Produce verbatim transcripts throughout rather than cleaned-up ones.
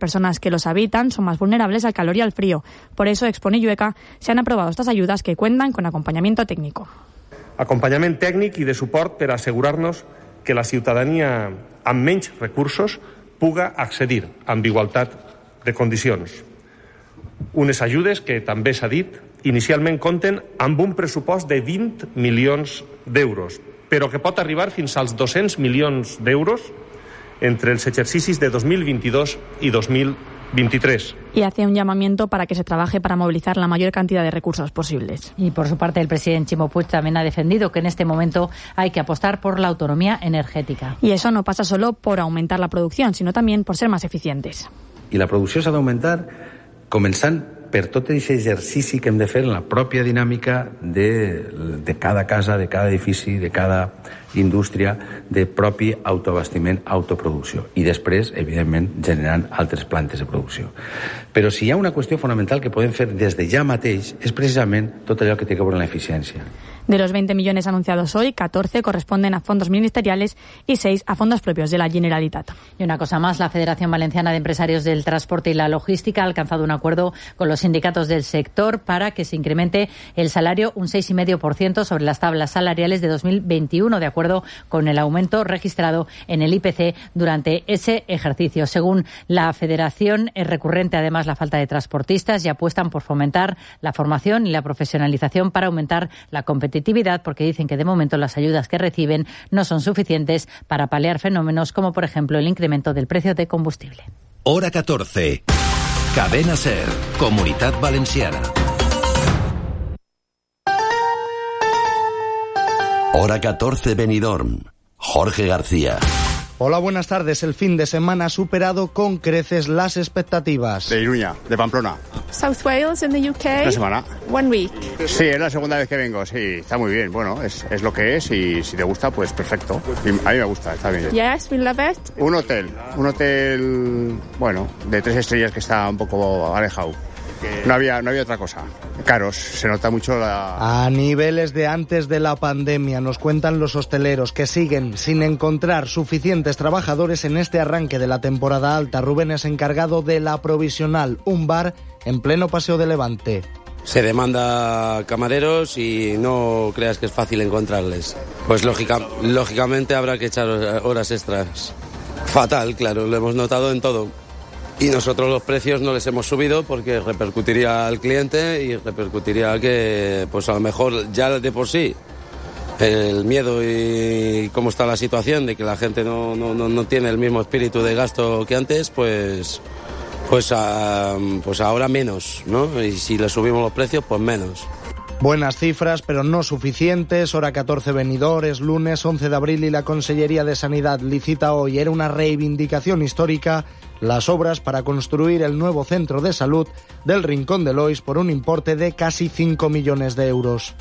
personas que los habitan son más vulnerables al calor y al frío. Por eso, Expone Llueca se han aprobado estas ayudas que cuentan con acompanyament tècnic. Acompanyament tècnic i de suport per assegurar-nos que la ciutadania amb menys recursos puga accedir amb igualtat de condicions. Unes ajudes que, també s'ha dit, inicialment compten amb un pressupost de vint milions d'euros, però que pot arribar fins als dos-cents milions d'euros entre els exercicis de dos mil veintidós i dos mil veintitrés. Y hace un llamamiento para que se trabaje para movilizar la mayor cantidad de recursos posibles. Y por su parte, el presidente Ximo Puig también ha defendido que en este momento hay que apostar por la autonomía energética. Y eso no pasa solo por aumentar la producción, sino también por ser más eficientes. I la producció s'ha d'augmentar començant per tot aquest exercici que hem de fer en la pròpia dinàmica de, de cada casa, de cada edifici, de cada indústria, de propi autoabastiment, autoproducció. I després, evidentment, generant altres plantes de producció. Però si hi ha una qüestió fonamental que podem fer des de ja mateix és precisament tot allò que té a veure amb l'eficiència. De los veinte millones anunciados hoy, catorce corresponden a fondos ministeriales y seis a fondos propios de la Generalitat. Y una cosa más, la Federación Valenciana de Empresarios del Transporte y la Logística ha alcanzado un acuerdo con los sindicatos del sector para que se incremente el salario un seis coma cinco por ciento sobre las tablas salariales de dos mil veintiuno, de acuerdo con el aumento registrado en el I P C durante ese ejercicio. Según la Federación, es recurrente además la falta de transportistas y apuestan por fomentar la formación y la profesionalización para aumentar la competitividad, porque dicen que de momento las ayudas que reciben no son suficientes para paliar fenómenos como, por ejemplo, el incremento del precio de combustible. Hora catorce. Cadena SER, Comunitat Valenciana. Hora catorce, Benidorm. Jorge García. Hola, buenas tardes. El fin de semana ha superado con creces las expectativas. De Iruña, de Pamplona. South Wales, en the U K. Una semana. One week. Sí, es la segunda vez que vengo, sí, está muy bien. Bueno, es, es lo que es y si te gusta, pues perfecto. Y a mí me gusta, está bien. Yes, we love it. Un hotel, un hotel, bueno, de tres estrellas que está un poco alejado. No había, no había otra cosa. Caros, se nota mucho la... A niveles de antes de la pandemia, nos cuentan los hosteleros que siguen sin encontrar suficientes trabajadores en este arranque de la temporada alta. Rubén es encargado de La Provisional, un bar en pleno Paseo de Levante. Se demanda camareros y no creas que es fácil encontrarles. Pues lógica, lógicamente habrá que echar horas extras. Fatal, claro, lo hemos notado en todo. Y nosotros los precios no les hemos subido porque repercutiría al cliente y repercutiría que, pues a lo mejor ya de por sí, el miedo y cómo está la situación de que la gente no, no, no tiene el mismo espíritu de gasto que antes, pues, pues, a, pues ahora menos, ¿no? Y si le subimos los precios, pues menos. Buenas cifras, pero no suficientes. Hora catorce, Benidorm, es lunes once de abril y la Consellería de Sanidad licita hoy. Era una reivindicación histórica las obras para construir el nuevo centro de salud del Rincón de Lois por un importe de casi cinco millones de euros.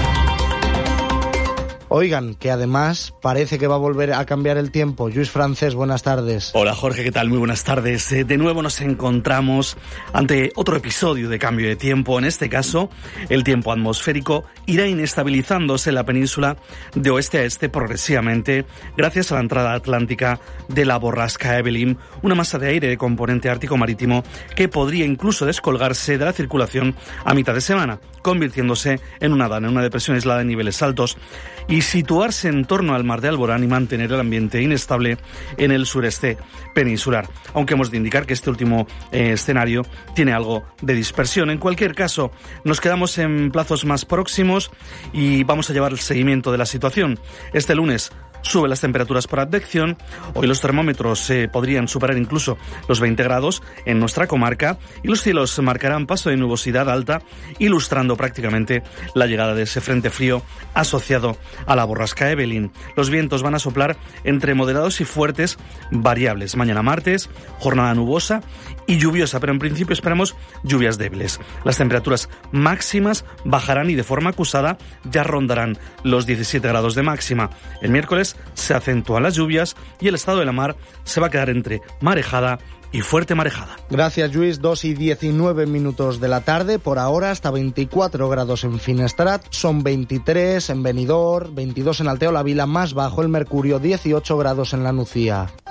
Oigan, que además parece que va a volver a cambiar el tiempo. Lluís Francés, buenas tardes. Hola Jorge, ¿qué tal? Muy buenas tardes. De nuevo nos encontramos ante otro episodio de cambio de tiempo. En este caso, el tiempo atmosférico irá inestabilizándose en la península de oeste a este progresivamente gracias a la entrada atlántica de la borrasca Evelyn, una masa de aire de componente ártico marítimo que podría incluso descolgarse de la circulación a mitad de semana, convirtiéndose en una dana, en una depresión aislada de niveles altos, y situarse en torno al mar de Alborán y mantener el ambiente inestable en el sureste peninsular. Aunque hemos de indicar que este último eh, escenario tiene algo de dispersión. En cualquier caso, nos quedamos en plazos más próximos y vamos a llevar el seguimiento de la situación. Este lunes suben las temperaturas por advección. Hoy los termómetros eh, podrían superar incluso los veinte grados en nuestra comarca y los cielos marcarán paso de nubosidad alta, ilustrando prácticamente la llegada de ese frente frío asociado a la borrasca Evelyn. Los vientos van a soplar entre moderados y fuertes variables. Mañana martes, jornada nubosa y lluviosa, pero en principio esperamos lluvias débiles. Las temperaturas máximas bajarán y de forma acusada ya rondarán los diecisiete grados de máxima. El miércoles se acentúan las lluvias y el estado de la mar se va a quedar entre marejada y fuerte marejada. Gracias, Lluís. dos y diecinueve minutos de la tarde. Por ahora hasta veinticuatro grados en Finestrat, son veintitrés en Benidorm, veintidós en Alteo la Vila, más bajo el mercurio, dieciocho grados en la Nucía.